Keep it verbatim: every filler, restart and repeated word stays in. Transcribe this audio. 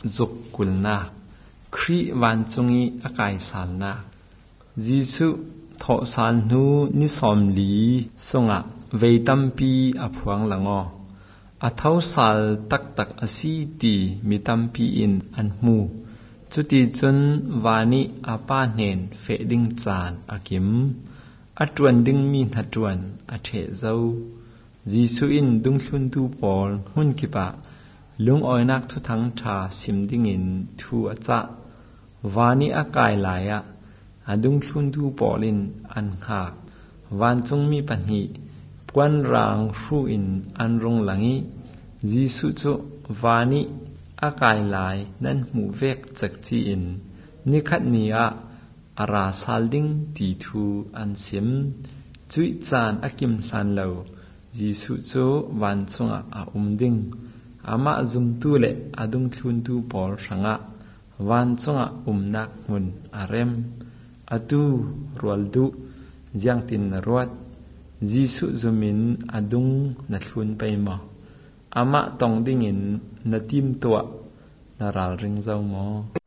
จุกกุลนาครีวันจงอีอากายสาลนาจิสุทอสานนูนิสอมลีสงะเวตัมปีอพวงละงออาเท้าสาลตักตักอสีตีมีตัมปีอินอันมูจุติจนวานิอาปาเนนเฟดิงจานอากิมอัจวนดิงมีนัจวนอาเทเจ้าจิสุอินดุงชุนตูปอลหุนกิปะลุงอ้อยนักทุทังชาสิมดิงินทูอาจะวานิอากายลายะอาดุงชุนตูปอลินอันหากวันจงมีปัญหิปวนรางฟูอินอันรงหลังีจิสุโจวานิอากายลายนั้นหูเวกจักจีอินนิคัดนีอะอาราซาลดิงตีทูอันสิมจุยจานอากิมลันเลวจิสุโจวันจงอาอุมดิงอามาจุมตูเลอาดุงทุนตูปอลสังะวันจงอาอุมนักมุนอาเรมอาตูรัวลดูยังตินรวดจิสุจุมินอาดุงนัทลุนไปมาอามาตองดิงินนาติมตัวนาราลริงเจ้าหมอ